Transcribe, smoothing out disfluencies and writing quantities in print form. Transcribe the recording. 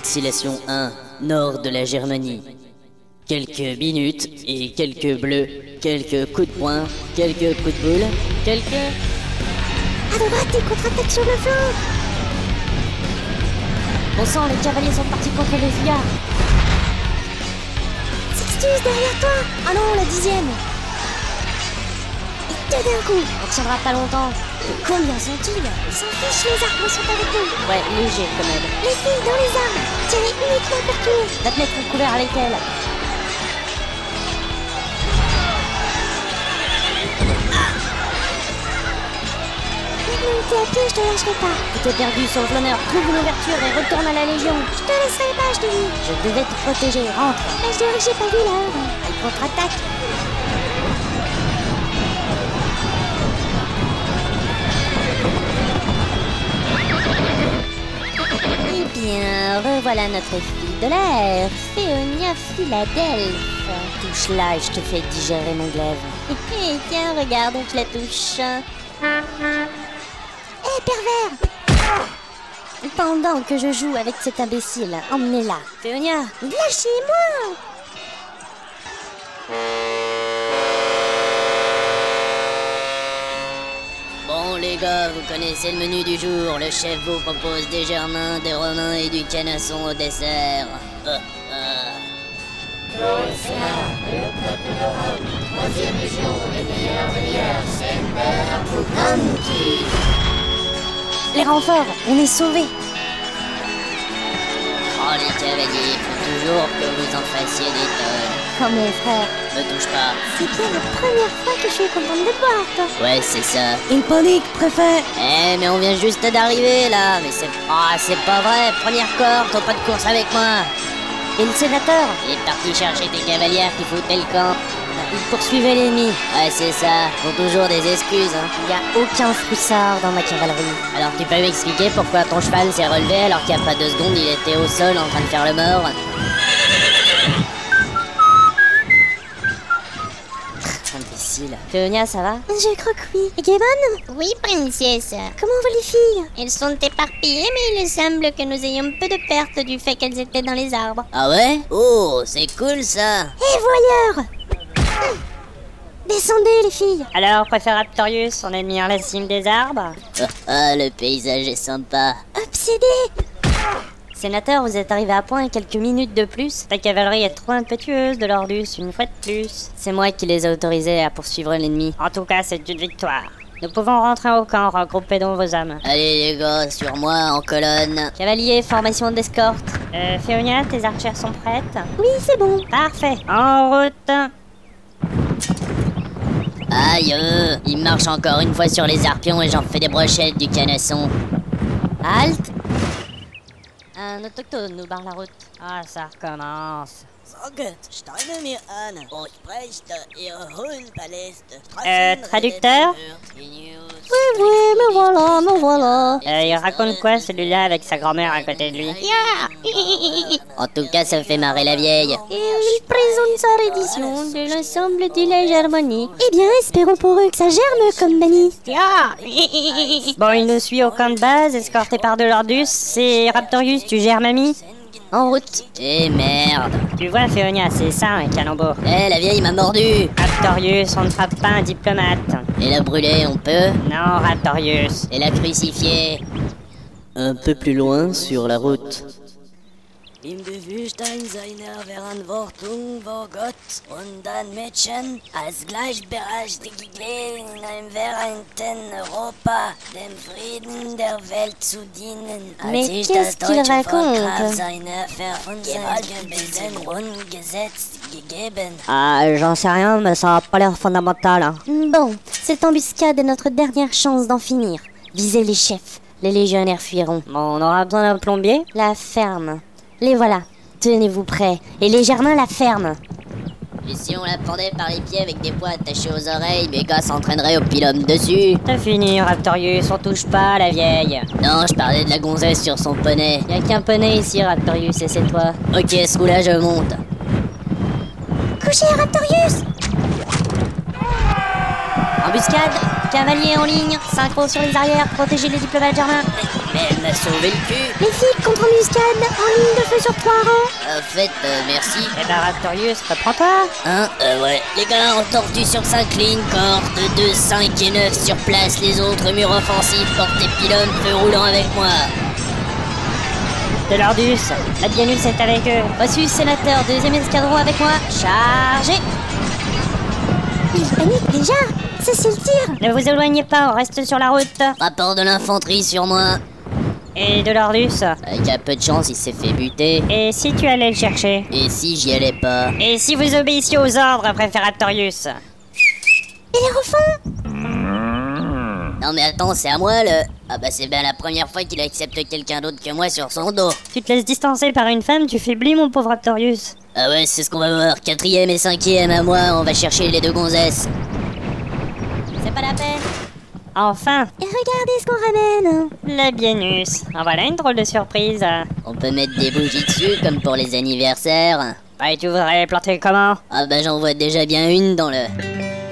Vexillation 1, nord de la Germanie. Quelques minutes et quelques bleus, quelques coups de poing, quelques coups de boule, quelques... À droite, des contre-attaques sur le flanc. Bon sang, les cavaliers sont partis contre les fuyards. Sixtus, derrière toi. Ah non, la 10e. Et deux d'un coup. On tiendra pas longtemps. Combien sont-ils? Ils s'en fichent, les arbres sont avec nous. Ouais, léger quand même. Les filles, dans les arbres. Tirez uniquement pour tuer. Va te mettre couvert avec elle. Maintenant que t'es à pied, je te lâcherai pas. Tu t'es perdu, sauf l'honneur. Trouve une ouverture et retourne à la Légion. Je te laisserai pas, je te dis. Je devais te protéger. Rentre. Mais je dirais que j'ai pas vu l'heure. Elle contre-attaque. Eh bien, revoilà notre fille de l'air, Féonia Philadelphe. Touche-la et je te fais digérer mon glaive. Tiens, regarde, je la touche. Hé, pervers! Pendant que je joue avec cet imbécile, emmenez-la. Féonia, lâchez-moi! Bon les gars, vous connaissez le menu du jour. Le chef vous propose des germains, des romains et du canasson au dessert. Les renforts, on est sauvés. Oh les cavaliers, faut toujours que vous en fassiez des tonnes. Oh mon frère. Me touche pas. C'est bien la première fois que je suis contente de te voir, toi. Ouais, c'est ça. Une panique, préfet. Eh, mais on vient juste d'arriver là. Mais c'est pas vrai. Première cohorte, pas de course avec moi. Et le sénateur? Il est parti chercher des cavalières qui foutaient le camp. Il poursuivait l'ennemi. Ouais, c'est ça. Faut toujours des excuses, hein. Il n'y a aucun froussard dans ma cavalerie. Alors tu peux m'expliquer pourquoi ton cheval s'est relevé alors qu'il n'y a pas 2 secondes il était au sol en train de faire le mort? Imbécile. Féonia, ça va? Je crois que oui. Et Gaybon? Oui, princesse. Comment vont les filles? Elles sont éparpillées, mais il semble que nous ayons peu de pertes du fait qu'elles étaient dans les arbres. Ah ouais? Oh, c'est cool ça. Hé, voyeurs! Descendez, les filles! Alors, préfère Raptorius, on est mis à la cime des arbres? Le paysage est sympa. Obsédé! Sénateur, vous êtes arrivé à point quelques minutes de plus. Ta cavalerie est trop impétueuse de l'Ordus, une fois de plus. C'est moi qui les ai autorisés à poursuivre l'ennemi. En tout cas, c'est une victoire. Nous pouvons rentrer au camp, regroupez donc vos hommes. Allez les gars, sur moi, en colonne. Cavalier, formation d'escorte. Féonia, tes archères sont prêtes? Oui, c'est bon. Parfait. En route. Aïe, il marche encore une fois sur les arpions et j'en fais des brochettes du canasson. Halte. Un autochtone nous barre la route. Ah, ça recommence. Traducteur? Oui, me voilà. Il raconte quoi celui-là avec sa grand-mère à côté de lui? En tout cas, ça fait marrer la vieille. Et il présente sa reddition de l'ensemble de la Germanie. Eh bien, espérons pour eux que ça germe comme Benny. Bon, il nous suit au camp de base, escorté par de l'Ordus. C'est Raptorius, tu gères mamie? En route. Eh merde. Tu vois, Féonia, c'est ça un calembour. Eh, la vieille m'a mordu. Raptorius, on ne frappe pas un diplomate. Et la brûler, on peut? Non, Raptorius. Et la crucifier? Un peu plus loin, sur la route. Im Bewusstsein seiner Verantwortung vor Gott und den Menschen als gleichberechtigte Glieder in einem vereinten Europa dem Frieden der Welt zu dienen. Mais qu'est-ce qu'il raconte? Seine verunreinigten Grundgesetz gegeben. Ah, j'en sais rien, mais ça a pas l'air fondamental. Hein. Bon, cette embuscade est notre dernière chance d'en finir. Visez les chefs. Les légionnaires fuiront. Bon, on aura besoin d'un plombier? La ferme. Les voilà. Tenez-vous prêts. Et les germains la ferment. Et si on la pendait par les pieds avec des poids attachés aux oreilles, mes gars s'entraîneraient au pilum dessus? T'as fini, Raptorius, on touche pas à la vieille. Non, je parlais de la gonzesse sur son poney. Y'a qu'un poney ici, Raptorius, et c'est toi. Ok, ce coup-là, je monte. Couchez, Raptorius! Embuscade, cavalier en ligne, synchro sur les arrières, protégez les diplomates germains. Mais elle m'a sauvé le cul. Les filles contre embuscade, en ligne de feu sur 3 rangs. En fait, merci. Eh ben, Raptorius, reprends-toi. Hein ouais. Les gars, en tortue sur 5 lignes, cohorte 2, 5 et 9 sur place. Les autres murs offensifs, portez pylône, feu roulant avec moi. De l'Ordus, la Bienus est avec eux. Reçu, sénateur, 2e escadron avec moi. Chargez. Il panique déjà. Cessez le tir. Ne vous éloignez pas, on reste sur la route. Rapport de l'infanterie sur moi. Et de l'Ordus. Avec un peu de chance, il s'est fait buter. Et si tu allais le chercher? Et si j'y allais pas? Et si vous obéissiez aux ordres, Préfératorius? Il est au fond. Non mais attends, c'est à moi le... Ah bah c'est bien la première fois qu'il accepte quelqu'un d'autre que moi sur son dos. Tu te laisses distancer par une femme, tu faiblis mon pauvre Raptorius. Ah ouais, c'est ce qu'on va voir. 4e et 5e à moi, on va chercher les 2 gonzesses. C'est pas la peine. Enfin, Et regardez ce qu'on ramène. la Bienus. En voilà une drôle de surprise. On peut mettre des bougies dessus comme pour les anniversaires. Et tu voudrais planter comment? Ah bah j'en vois déjà bien une dans le...